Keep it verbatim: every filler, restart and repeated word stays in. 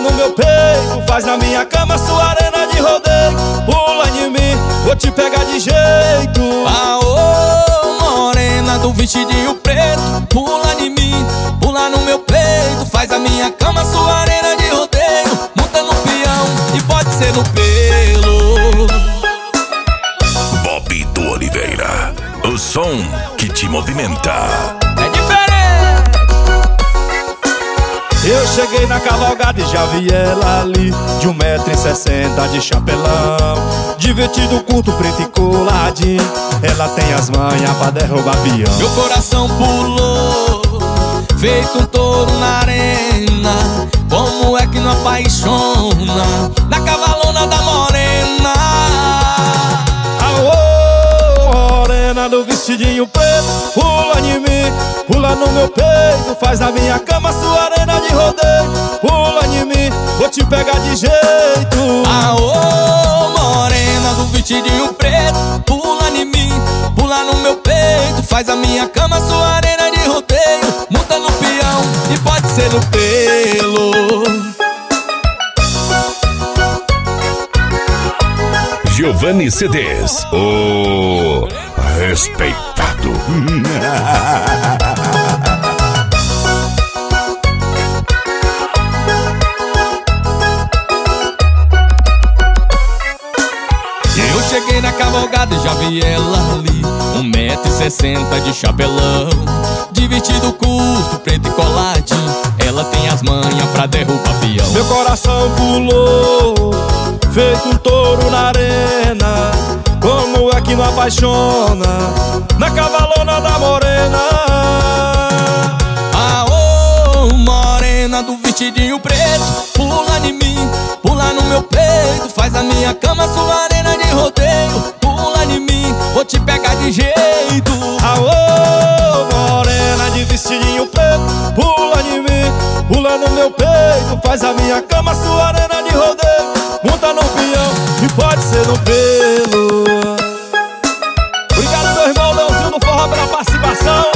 no meu peito, faz na minha cama sua arena de rodeio. Pula em mim, vou te pegar de jeito. Aô, morena do vestidinho preto, pula em mim, pula no meu peito, faz a minha cama sua arena de rodeio. Monta no peão e pode ser no pelo. Bob do Oliveira, o som que te movimenta. É diferente. Eu cheguei na cavalgada e já vi ela ali, de um metro e sessenta de chapelão, de vestido curto, preto e coladinho. Ela tem as manhas pra derrubar peão. Meu coração pulou, feito um touro na arena. Como é que não apaixona na cavalona da morena? Aô, morena do vestidinho preto, pula em mim, pula no meu peito, faz na minha cama sua arena de rodeio. Pula em mim, vou te pegar de jeito. Aô, morena do vestidinho preto, pula em mim, pula no meu peito, faz a minha cama sua arena de rodeio. Monta no peão e pode ser no pelo. Giovanni C Ds, o respeitado. Eu cheguei na cavalgada e já vi ela ali, um metro e sessenta de chapelão, de vestido curto, preto e coladinho. Ela tem as manhas pra derrubar peão. Meu coração pulou, feito um touro na arena. Como é que não apaixona na cavalona da morena? Aô, morena do vestidinho preto, pula em mim, pula no meu peito, faz a minha cama sua arena de rodeio. Pula em mim, vou te pegar de jeito. Aô, morena de vestidinho preto, pula em mim, pula no meu peito, faz a minha cama sua arena de rodeio. Monta no peão e pode ser no pelo. Obrigado, meu irmão Leozinho do Forró, pela participação.